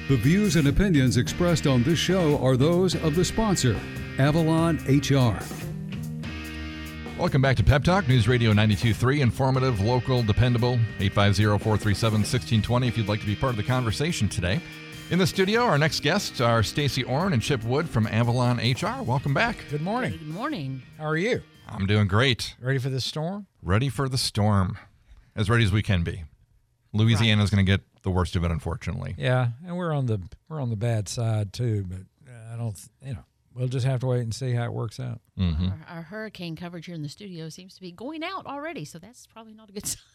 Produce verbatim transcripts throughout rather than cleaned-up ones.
The views and opinions expressed on this show are those of the sponsor, Avalon H R. Welcome back to Pep Talk, News Radio ninety-two point three, informative, local, dependable, eight five zero, four three seven, one six two zero if you'd like to be part of the conversation today. In the studio, our next guests are Stacy Orrin and Chip Wood from Avalon H R. Welcome back. Good morning. Good morning. How are you? I'm doing great. Ready for the storm? Ready for the storm. As ready as we can be. Louisiana's going to get the worst of it, unfortunately. Yeah, and we're on the we're on the bad side too, but uh, I don't, you know, we'll just have to wait and see how it works out. Mm-hmm. Our, our hurricane coverage here in the studio seems to be going out already, so that's probably not a good sign.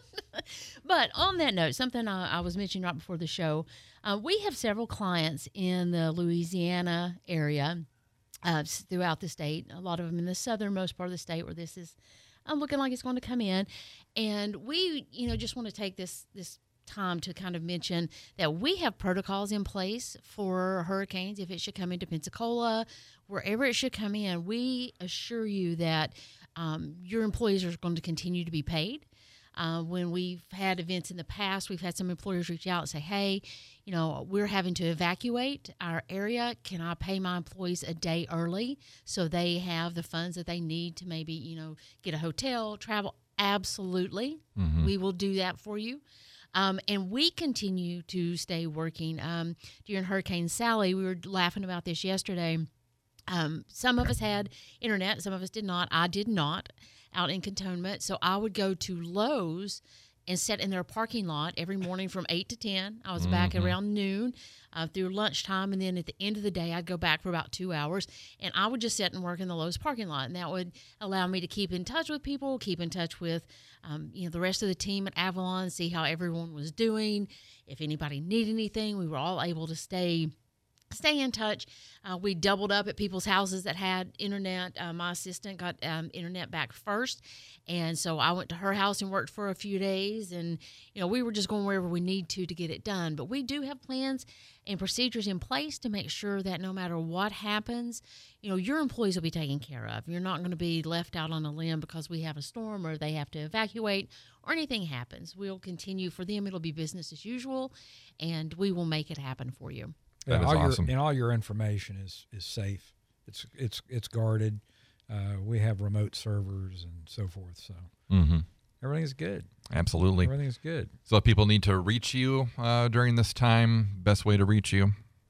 But on that note, something I, I was mentioning right before the show, uh, we have several clients in the Louisiana area uh, throughout the state, a lot of them in the southernmost part of the state where this is um, looking like it's going to come in. And we, you know, just want to take this this time to kind of mention that we have protocols in place for hurricanes. If it should come into Pensacola, wherever it should come in, we assure you that um, your employees are going to continue to be paid. Uh, when we've had events in the past, we've had some employers reach out and say, hey, you know, we're having to evacuate our area. Can I pay my employees a day early so they have the funds that they need to maybe, you know, get a hotel, travel? Absolutely. Mm-hmm. We will do that for you. Um, and we continue to stay working. Um, during Hurricane Sally, we were laughing about this yesterday. Um, some of us had internet, some of us did not. I did not out in Cantonment. So I would go to Lowe's and sit in their parking lot every morning from eight to ten. I was mm-hmm. back around noon uh, through lunchtime. And then at the end of the day, I'd go back for about two hours. And I would just sit and work in the Lowe's parking lot. And that would allow me to keep in touch with people, keep in touch with um, you know, the rest of the team at Avalon, see how everyone was doing. If anybody needed anything, we were all able to stay Stay in touch. Uh, we doubled up at people's houses that had internet. Uh, my assistant got um, internet back first, and so I went to her house and worked for a few days. And you know, we were just going wherever we need to to get it done. But we do have plans and procedures in place to make sure that no matter what happens, you know, your employees will be taken care of. You're not going to be left out on a limb because we have a storm or they have to evacuate or anything happens. We'll continue for them. It'll be business as usual, and we will make it happen for you. Yeah, that is all awesome. Your, and all your information is, is safe. It's it's it's guarded. Uh, we have remote servers and so forth. So mm-hmm. everything's good. Absolutely. Everything's good. So if people need to reach you uh, during this time, best way to reach you?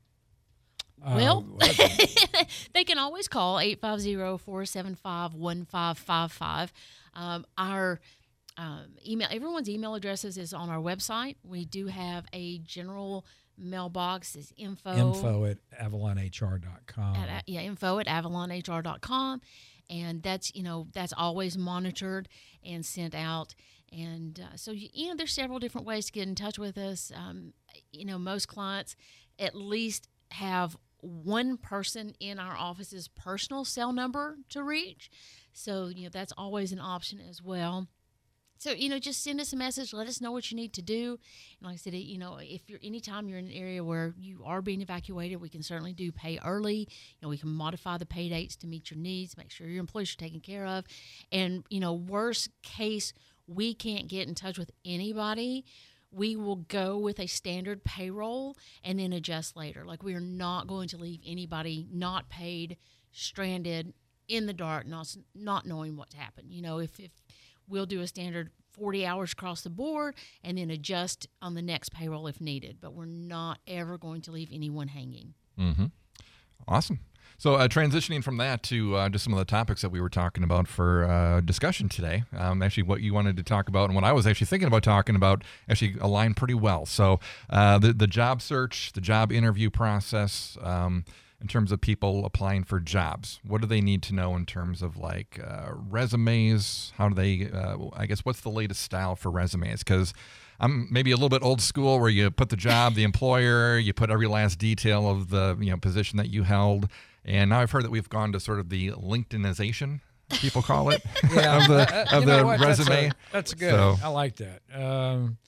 Well, uh, they can always call eight five zero, four seven five, one five five five. Um, our um, email, everyone's email addresses is on our website. We do have a general mailbox is info info at avalon h r dot com. At, yeah, info at avalon h r dot com, and that's you know that's always monitored and sent out. And uh, so you, you know there's several different ways to get in touch with us. Um, you know most clients at least have one person in our office's personal cell number to reach, so you know that's always an option as well. So, you know, just send us a message. Let us know what you need to do. And like I said, you know, if you're anytime you're in an area where you are being evacuated, we can certainly do pay early. You know, we can modify the pay dates to meet your needs, make sure your employees are taken care of. And, you know, worst case, we can't get in touch with anybody. We will go with a standard payroll and then adjust later. Like, we are not going to leave anybody not paid, stranded, in the dark, not not knowing what's happened. You know, if, if we'll do a standard forty hours across the board and then adjust on the next payroll if needed. But we're not ever going to leave anyone hanging. Mm-hmm. Awesome. So uh, transitioning from that to uh, just some of the topics that we were talking about for uh, discussion today, um, actually what you wanted to talk about and what I was actually thinking about talking about actually align pretty well. So uh, the, the job search, the job interview process, um, in terms of people applying for jobs, what do they need to know in terms of like uh, resumes? How do they, uh, I guess, what's the latest style for resumes? Because I'm maybe a little bit old school where you put the job, the employer, you put every last detail of the you know position that you held. And now I've heard that we've gone to sort of the LinkedInization, people call it, yeah. of the, of you know the what? resume. That's, a, that's good. So, I like that. Um,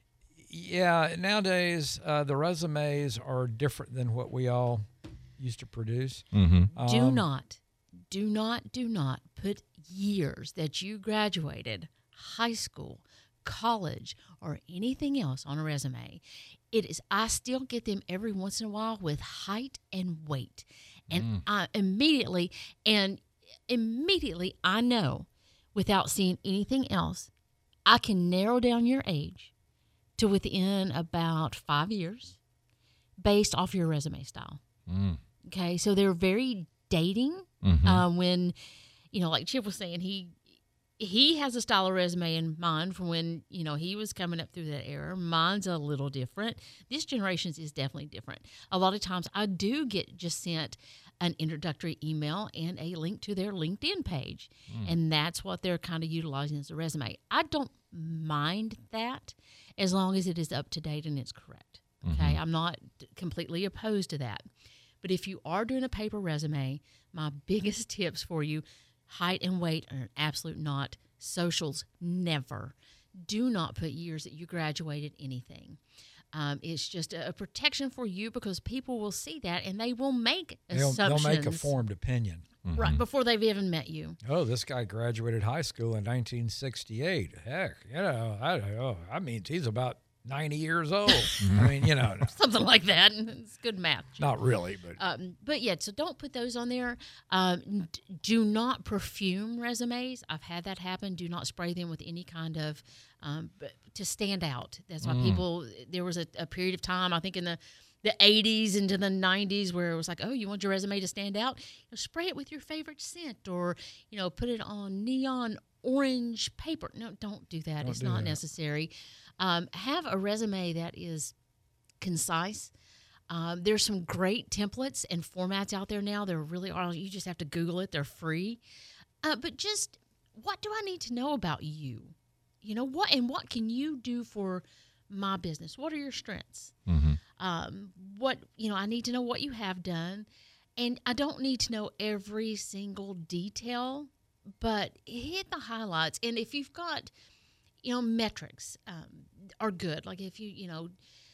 yeah, nowadays uh, the resumes are different than what we all used to produce. Mm-hmm. Um, do not, do not, do not put years that you graduated high school, college or anything else on a resume. It is, I still get them every once in a while with height and weight. And mm. I immediately, and immediately I know without seeing anything else, I can narrow down your age to within about five years based off your resume style. Mm. Okay, so they're very dating. Mm-hmm. Um, when, you know, like Chip was saying, he he has a style of resume in mind from when, you know, he was coming up through that era. Mine's a little different. This generation's is definitely different. A lot of times I do get just sent an introductory email and a link to their LinkedIn page. Mm. And that's what they're kind of utilizing as a resume. I don't mind that as long as it is up to date and it's correct. Okay, mm-hmm. I'm not completely opposed to that. But if you are doing a paper resume, my biggest tips for you, height and weight are an absolute not. Socials, never. Do not put years that you graduated anything. Um, it's just a, a protection for you because people will see that and they will make they'll, assumptions. They'll make a formed opinion. Mm-hmm. Right, before they've even met you. Oh, this guy graduated high school in nineteen sixty-eight. Heck, you know, I don't know. I mean, he's about ninety years old. I mean, you know. Something like that. It's good math. Not really, but. Um, but, yeah, so don't put those on there. Um, d- do not perfume resumes. I've had that happen. Do not spray them with any kind of, um, but to stand out. That's why mm. people, there was a, a period of time, I think in the, the eighties into the nineties where it was like, oh, you want your resume to stand out? You know, spray it with your favorite scent or, you know, put it on neon orange paper. No, don't do that. Don't it's do not that. necessary. Um, have a resume that is concise. Um, there's some great templates and formats out there now. There really are. You just have to Google it. They're free. Uh, but just what do I need to know about you? You know, what and what can you do for my business? What are your strengths? Mm-hmm. Um, what, you know, I need to know what you have done. And I don't need to know every single detail, but hit the highlights. And if you've got, you know, metrics um, are good. Like if you, you know,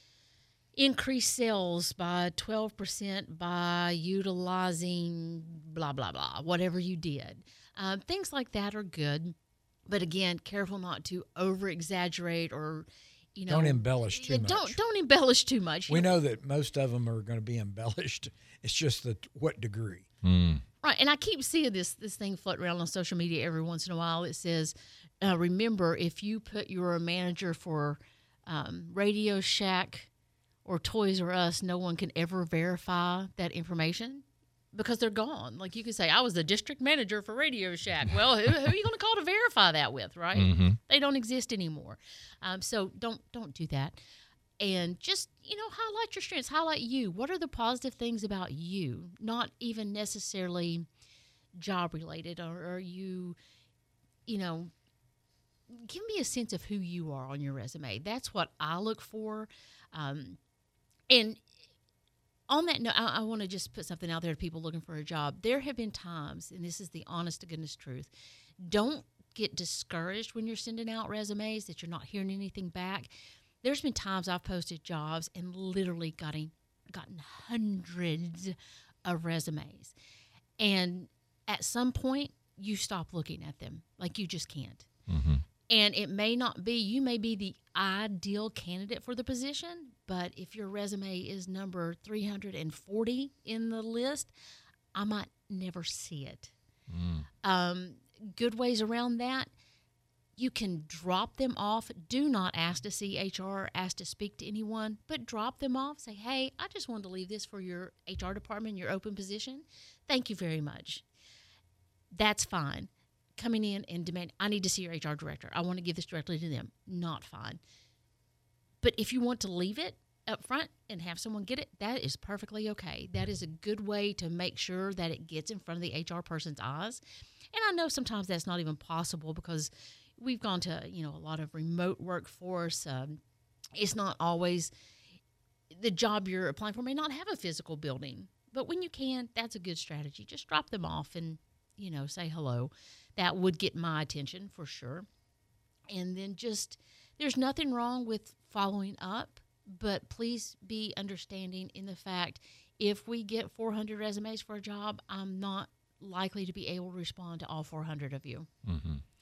increase sales by twelve percent by utilizing blah, blah, blah, whatever you did. Um, things like that are good. But again, careful not to over-exaggerate or, you know. Don't embellish too much. Don't, don't embellish too much. We know that most of them are going to be embellished. It's just the what degree. Mm. Right, and I keep seeing this this thing floating around on social media every once in a while. It says, uh, remember, if you put you're a manager for um, Radio Shack or Toys R Us, no one can ever verify that information because they're gone. Like you could say, I was the district manager for Radio Shack. Well, who, who are you going to call to verify that with, right? Mm-hmm. They don't exist anymore. Um, so don't don't do that. And just, you know, highlight your strengths, highlight you. What are the positive things about you? Not even necessarily job related, or are you, you know, give me a sense of who you are on your resume. That's what I look for. Um, and on that note, I, I want to just put something out there to people looking for a job. There have been times, and this is the honest to goodness truth, don't get discouraged when you're sending out resumes that you're not hearing anything back. There's been times I've posted jobs and literally gotten, gotten hundreds of resumes. And at some point, you stop looking at them. Like, you just can't. Mm-hmm. And it may not be, you may be the ideal candidate for the position, but if your resume is number three hundred forty in the list, I might never see it. Mm. Um, good ways around that. You can drop them off. Do not ask to see H R, ask to speak to anyone, but drop them off. Say, hey, I just wanted to leave this for your H R department, your open position. Thank you very much. That's fine. Coming in and demand, I need to see your H R director. I want to give this directly to them. Not fine. But if you want to leave it up front and have someone get it, that is perfectly okay. That is a good way to make sure that it gets in front of the H R person's eyes. And I know sometimes that's not even possible because we've gone to, you know, a lot of remote workforce. Um, it's not always the job you're applying for may not have a physical building, but when you can, that's a good strategy. Just drop them off and, you know, say hello. That would get my attention for sure. And then just, there's nothing wrong with following up, but please be understanding in the fact if we get four hundred resumes for a job, I'm not likely to be able to respond to all four hundred of you. Mm-hmm.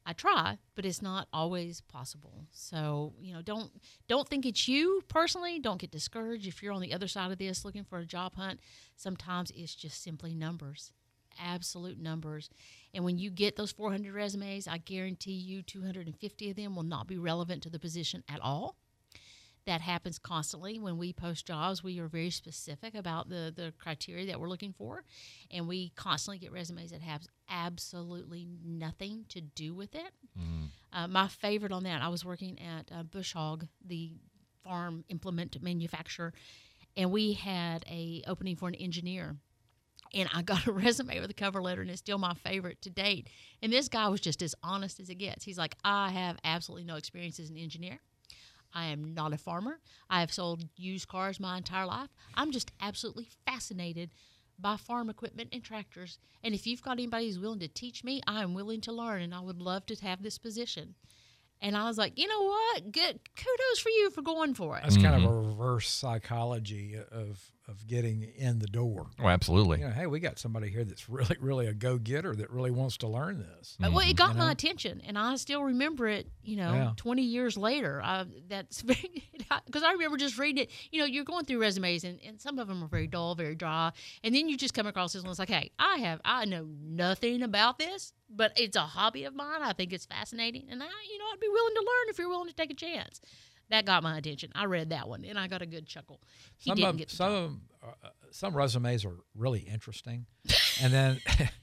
I try, but it's not always possible. So, you know, don't don't think it's you personally. Don't get discouraged if you're on the other side of this looking for a job hunt. Sometimes it's just simply numbers, absolute numbers. And when you get those four hundred resumes, I guarantee you two hundred fifty of them will not be relevant to the position at all. That happens constantly. When we post jobs, we are very specific about the, the criteria that we're looking for, and we constantly get resumes that have absolutely nothing to do with it. Mm. Uh, my favorite on that, I was working at uh, Bush Hog, the farm implement manufacturer, and we had a opening for an engineer. And I got a resume with a cover letter, and it's still my favorite to date. And this guy was just as honest as it gets. He's like, I have absolutely no experience as an engineer. I am not a farmer. I have sold used cars my entire life. I'm just absolutely fascinated by farm equipment and tractors. And if you've got anybody who's willing to teach me, I am willing to learn, and I would love to have this position. And I was like, you know what? Good, kudos for you for going for it. That's mm-hmm. kind of a reverse psychology of of getting in the door. Oh, absolutely. You know, hey, we got somebody here that's really, really a go-getter that really wants to learn this. Mm-hmm. Well, it got you know? my attention, and I still remember it, you know, yeah. twenty years later. I, that's very, because I remember just reading it. You know, you're going through resumes, and, and some of them are very dull, very dry, and then you just come across this one. It's like, hey, I have, I know nothing about this, but it's a hobby of mine. I think it's fascinating, and I, you know, I'd be willing to learn if you're willing to take a chance. That got my attention. I read that one, and I got a good chuckle. He some didn't of, get the some job. of, uh, some resumes are really interesting, and then,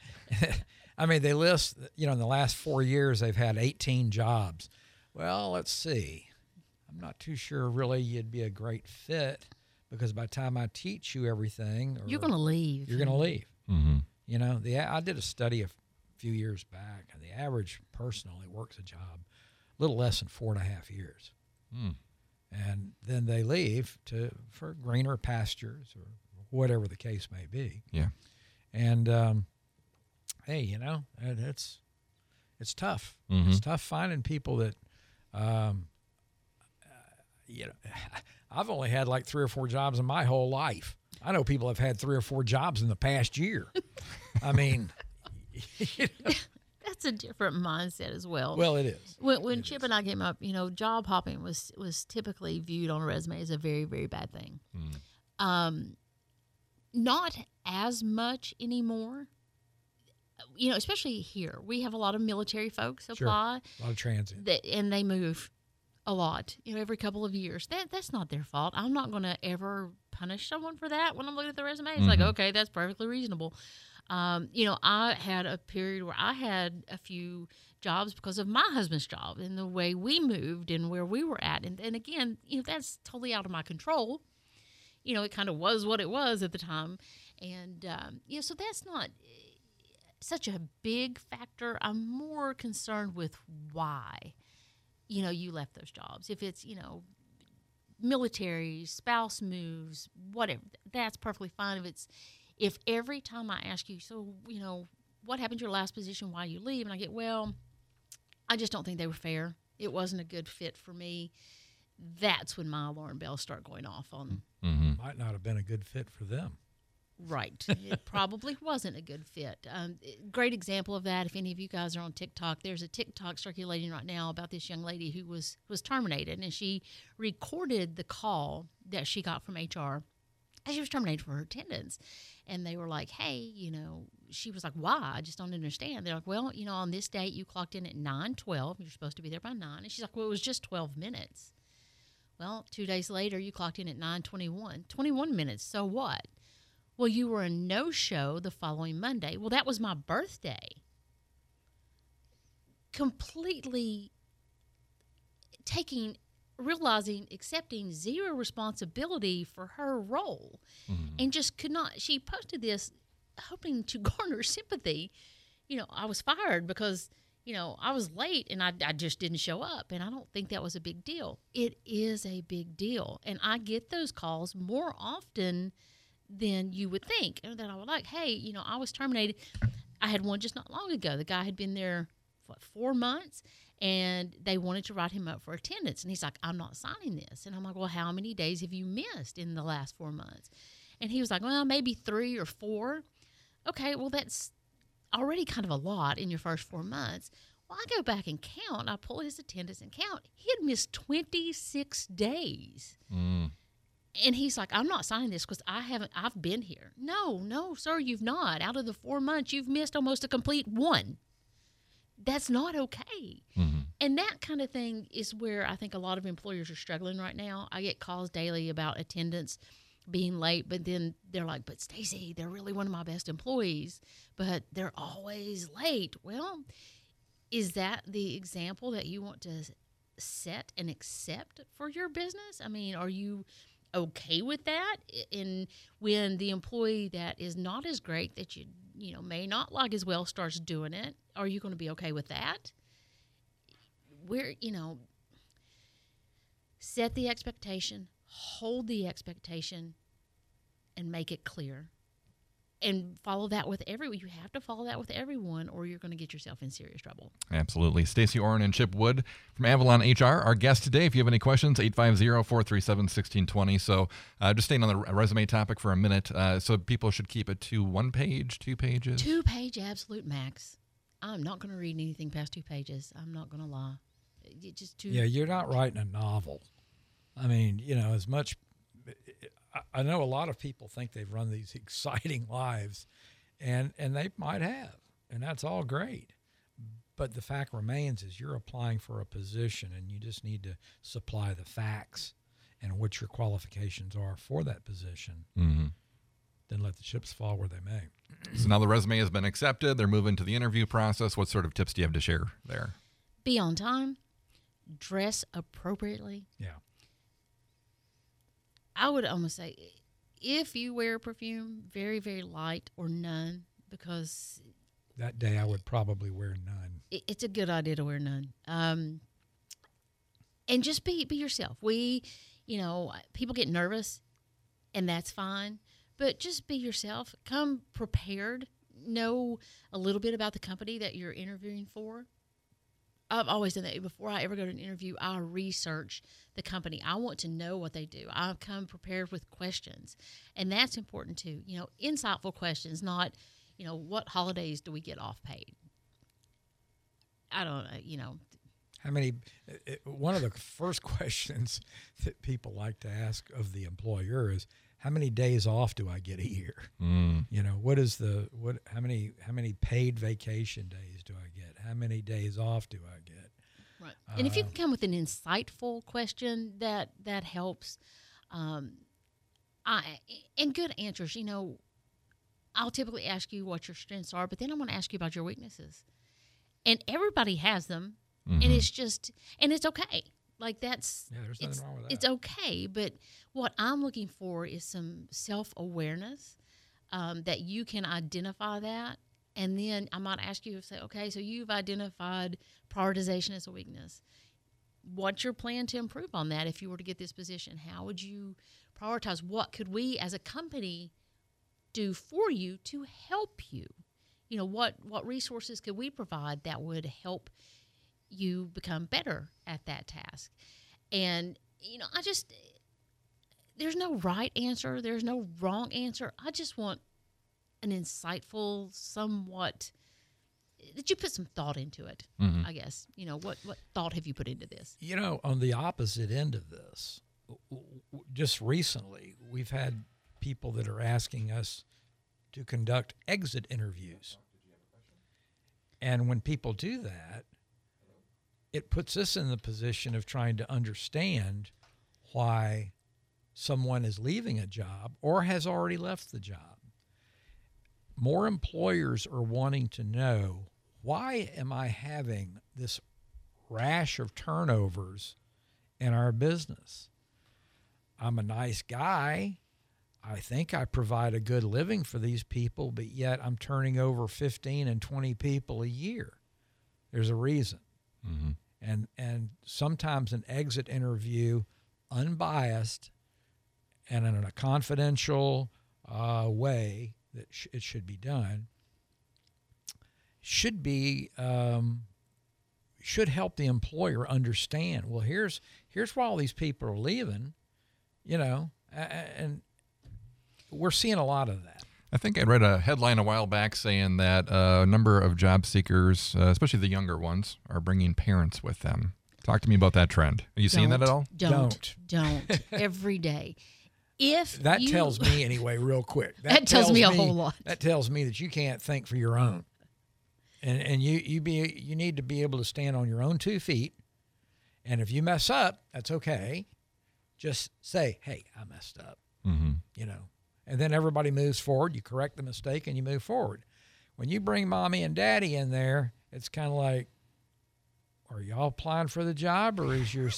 I mean, they list, you know, in the last four years they've had eighteen jobs. Well, let's see. I'm not too sure really you'd be a great fit, because by the time I teach you everything, or you're going to leave. You're going to leave. Mm-hmm. You know, the I did a study a few years back, and the average person only works a job a little less than four and a half years. Mm. And then they leave to for greener pastures or whatever the case may be. Yeah. And um, hey, you know, it, it's it's tough. Mm-hmm. It's tough finding people that, um, uh, you know, I've only had like three or four jobs in my whole life. I know people have had three or four jobs in the past year. I mean, you know. That's a different mindset as well. Well, it is. When, when it Chip is. and I came up, you know, job hopping was was typically viewed on a resume as a very, very bad thing. Mm. Um, not as much anymore. You know, especially here, we have a lot of military folks apply. Sure. A lot of transit. That, and they move a lot, you know, every couple of years. That That's not their fault. I'm not going to ever punish someone for that when I'm looking at the resume. It's mm-hmm. like, okay, that's perfectly reasonable. Um, you know, I had a period where I had a few jobs because of my husband's job and the way we moved and where we were at. And, and again, you know, that's totally out of my control. You know, it kind of was what it was at the time. And, um, you know, so that's not such a big factor. I'm more concerned with why, you know, you left those jobs. If it's, you know, military, spouse moves, whatever, that's perfectly fine. If it's, If every time I ask you, so, you know, what happened to your last position, why you leave? And I get, well, I just don't think they were fair. It wasn't a good fit for me. That's when my alarm bells start going off on. Mm-hmm. Might not have been a good fit for them. Right. It probably wasn't a good fit. Um, great example of that, if any of you guys are on TikTok, there's a TikTok circulating right now about this young lady who was, was terminated, and she recorded the call that she got from H R. And she was terminated for her attendance. And they were like, hey, you know, she was like, why? I just don't understand. They're like, well, you know, on this date, you clocked in at nine twelve. You're supposed to be there by nine. And she's like, well, it was just twelve minutes. Well, two days later, you clocked in at nine twenty-one. twenty-one minutes, so what? Well, you were a no-show the following Monday. Well, that was my birthday. Completely taking... realizing, accepting zero responsibility for her role, mm-hmm. and just could not. She posted this hoping to garner sympathy. You know, I was fired because, you know, I was late and I, I just didn't show up, and I don't think that was a big deal. It is a big deal, and I get those calls more often than you would think. And then I was like, hey, you know, I was terminated. I had one just not long ago. The guy had been there, what, four months? And they wanted to write him up for attendance. And he's like, I'm not signing this. And I'm like, well, how many days have you missed in the last four months? And he was like, well, maybe three or four. Okay, well, that's already kind of a lot in your first four months. Well, I go back and count. I pull his attendance and count. He had missed twenty-six days. Mm. And he's like, I'm not signing this because I haven't, I've been here. No, no, sir, you've not. Out of the four months, you've missed almost a complete one. That's not okay. Mm-hmm. And that kind of thing is where I think a lot of employers are struggling right now. I get calls daily about attendance being late, but then they're like, but Stacy, they're really one of my best employees, but they're always late. Well, is that the example that you want to set and accept for your business? I mean, are you okay with that? And when the employee that is not as great, that you you know may not like as well, starts doing it, are you going to be okay with that? We're you know set the expectation, hold the expectation, and make it clear, and follow that with everyone. You have to follow that with everyone, or you're going to get yourself in serious trouble. Absolutely. Stacy Oren and Chip Wood from Avalon H R, our guest today. If you have any questions, eight five zero, four three seven, one six two zero. So uh, just staying on the resume topic for a minute. Uh, so people should keep it to one page, two pages? Two page absolute max. I'm not going to read anything past two pages. I'm not going to lie. It just too. Yeah, you're not writing a novel. I mean, you know, as much. I know a lot of people think they've run these exciting lives, and, and they might have, and that's all great. But the fact remains is you're applying for a position, and you just need to supply the facts and what your qualifications are for that position. Mm-hmm. Then let the chips fall where they may. So now the resume has been accepted. They're moving to the interview process. What sort of tips do you have to share there? Be on time. Dress appropriately. Yeah. I would almost say if you wear perfume, very, very light or none, because that day I would probably wear none. It, it's a good idea to wear none. Um, and just be, be yourself. We, you know, people get nervous, and that's fine, but just be yourself. Come prepared. Know a little bit about the company that you're interviewing for. I've always done that. Before I ever go to an interview, I research the company. I want to know what they do. I come prepared with questions, and that's important too. You know, insightful questions, not, you know, what holidays do we get off paid? I don't know, you know. How many, one of the first questions that people like to ask of the employer is, how many days off do I get a year? Mm. You know, what is the, what, how many, how many paid vacation days do I get? How many days off do I get? Right. And if you Uh, can come with an insightful question, that, that helps. Um, I, and good answers, you know, I'll typically ask you what your strengths are, but then I'm going to ask you about your weaknesses. And everybody has them. Mm-hmm. And it's just, and it's okay. Like that's, Yeah, there's it's, nothing wrong with that. it's okay. But what I'm looking for is some self-awareness, um, that you can identify that. And then I might ask you to say, okay, so you've identified prioritization as a weakness. What's your plan to improve on that if you were to get this position? How would you prioritize? What could we as a company do for you to help you? You know, what, what resources could we provide that would help you become better at that task? And, you know, I just, there's no right answer. There's no wrong answer. I just want an insightful, somewhat, that you put some thought into it, Mm-hmm. I guess. You know, what, what thought have you put into this? You know, on the opposite end of this, w- w- just recently, we've had people that are asking us to conduct exit interviews. And when people do that, it puts us in the position of trying to understand why someone is leaving a job or has already left the job. More employers are wanting to know, why am I having this rash of turnovers in our business? I'm a nice guy. I think I provide a good living for these people, but yet I'm turning over fifteen and twenty people a year. There's a reason. Mm-hmm. And and sometimes an exit interview, unbiased and in a confidential uh, way that sh- it should be done, should be um, should help the employer understand. Well, here's here's why all these people are leaving, you know, and we're seeing a lot of that. I think I read a headline a while back saying that uh, a number of job seekers, uh, especially the younger ones, are bringing parents with them. Talk to me about that trend. Are you seeing that at all? Don't. Don't. Don't. Every day. If that you, tells me anyway, real quick. That, that tells me a whole lot. That tells me that you can't think for your own, and and you you be you need to be able to stand on your own two feet. And if you mess up, that's okay. Just say, "Hey, I messed up." Mm-hmm. You know, and then everybody moves forward. You correct the mistake, and you move forward. When you bring mommy and daddy in there, it's kind of like, are y'all applying for the job, or is your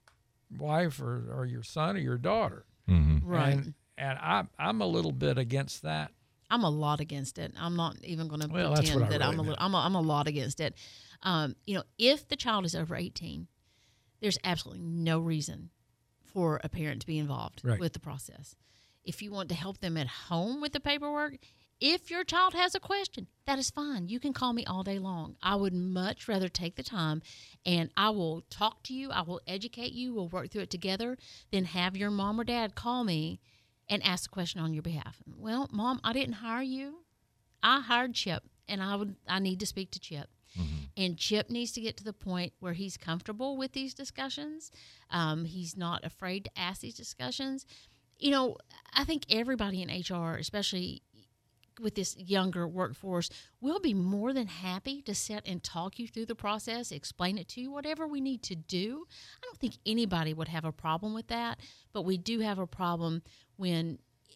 wife or, or your son or your daughter? Mm-hmm. Right. And, and I, I'm a little bit against that. I'm a lot against it. I'm not even going to Well, that's pretend what I that really I'm a, meant. little, I'm a I'm a lot against it. Um, you know, if the child is over eighteen, there's absolutely no reason for a parent to be involved Right. with the process. If you want to help them at home with the paperwork, if your child has a question, that is fine. You can call me all day long. I would much rather take the time, and I will talk to you. I will educate you. We'll work through it together than have your mom or dad call me and ask a question on your behalf. Well, Mom, I didn't hire you. I hired Chip, and I would I need to speak to Chip. Mm-hmm. And Chip needs to get to the point where he's comfortable with these discussions. Um, he's not afraid to ask these discussions. You know, I think everybody in H R, especially with this younger workforce, we'll be more than happy to sit and talk you through the process, explain it to you, whatever we need to do. I don't think anybody would have a problem with that, but we do have a problem when,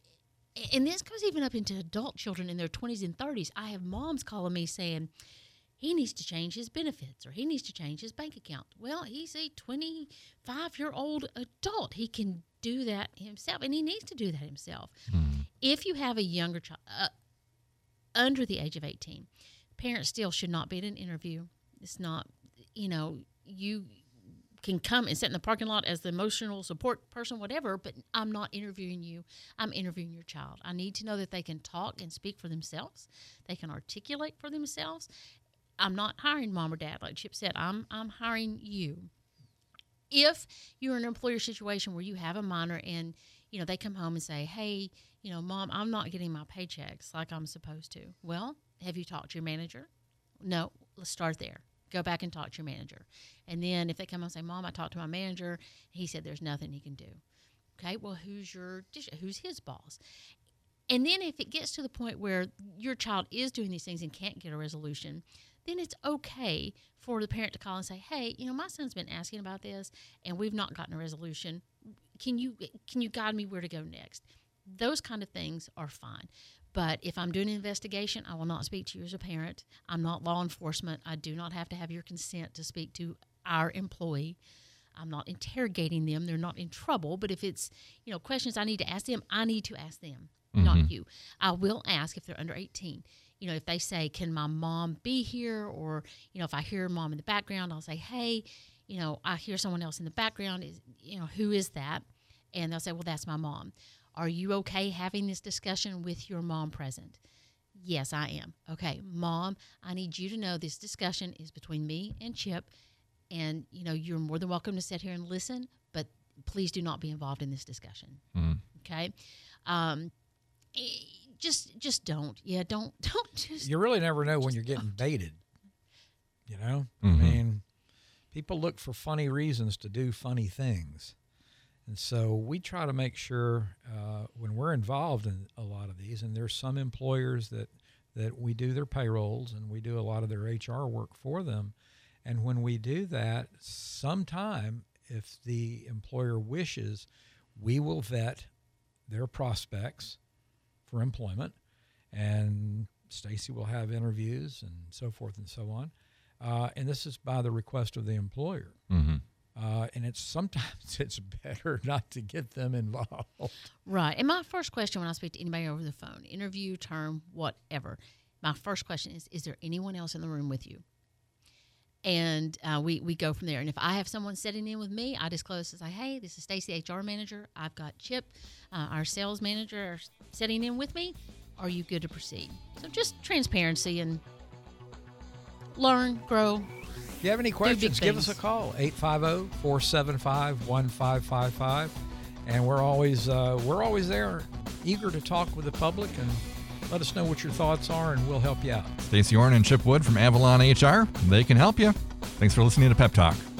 and this goes even up into adult children in their twenties and thirties. I have moms calling me saying, he needs to change his benefits or he needs to change his bank account. Well, he's a twenty-five-year-old adult. He can do that himself, and he needs to do that himself. Mm-hmm. If you have a younger child, uh, under the age of eighteen, parents still should not be at an interview. It's not, you know, you can come and sit in the parking lot as the emotional support person, whatever, but I'm not interviewing you. I'm interviewing your child. I need to know that they can talk and speak for themselves. They can articulate for themselves. I'm not hiring mom or dad, like Chip said. I'm I'm hiring you. If you're in an employer situation where you have a minor and, you know, they come home and say, hey, you know, Mom, I'm not getting my paychecks like I'm supposed to. Well, have you talked to your manager? No, let's start there. Go back and talk to your manager. And then if they come and say, Mom, I talked to my manager, he said there's nothing he can do. Okay, well, who's your who's his boss? And then if it gets to the point where your child is doing these things and can't get a resolution, then it's okay for the parent to call and say, hey, you know, my son's been asking about this and we've not gotten a resolution. Can you can you guide me where to go next? Those kind of things are fine. But if I'm doing an investigation, I will not speak to you as a parent. I'm not law enforcement. I do not have to have your consent to speak to our employee. I'm not interrogating them. They're not in trouble. But if it's, you know, questions I need to ask them, I need to ask them, mm-hmm. not you. I will ask if they're under eighteen. You know, if they say, can my mom be here? Or, you know, if I hear mom in the background, I'll say, hey, you know, I hear someone else in the background. Is, you know, who is that? And they'll say, well, that's my mom. Are you okay having this discussion with your mom present? Yes, I am. Okay, Mom, I need you to know this discussion is between me and Chip. And, you know, you're more than welcome to sit here and listen, but please do not be involved in this discussion. Mm-hmm. Okay? Um, just just don't. Yeah, don't don't just. You really never know when you're getting baited. You know? Mm-hmm. I mean, people look for funny reasons to do funny things. And so we try to make sure uh, when we're involved in a lot of these, and there's some employers that, that we do their payrolls and we do a lot of their H R work for them. And when we do that, sometime if the employer wishes, we will vet their prospects for employment, and Stacy will have interviews and so forth and so on. Uh, and this is by the request of the employer. Mm-hmm. Uh, and it's sometimes it's better not to get them involved. Right. And my first question when I speak to anybody over the phone, interview, term, whatever, my first question is, is there anyone else in the room with you? And uh, we, we go from there. And if I have someone sitting in with me, I disclose to say, hey, this is Stacy, H R manager. I've got Chip, uh, our sales manager, sitting in with me. Are you good to proceed? So just transparency and learn, grow. If you have any questions, give us a call, eight five zero, four seven five, one five five five. And we're always uh, we're always there, eager to talk with the public and let us know what your thoughts are, and we'll help you out. Stacey Orn and Chip Wood from Avalon H R, they can help you. Thanks for listening to Pep Talk.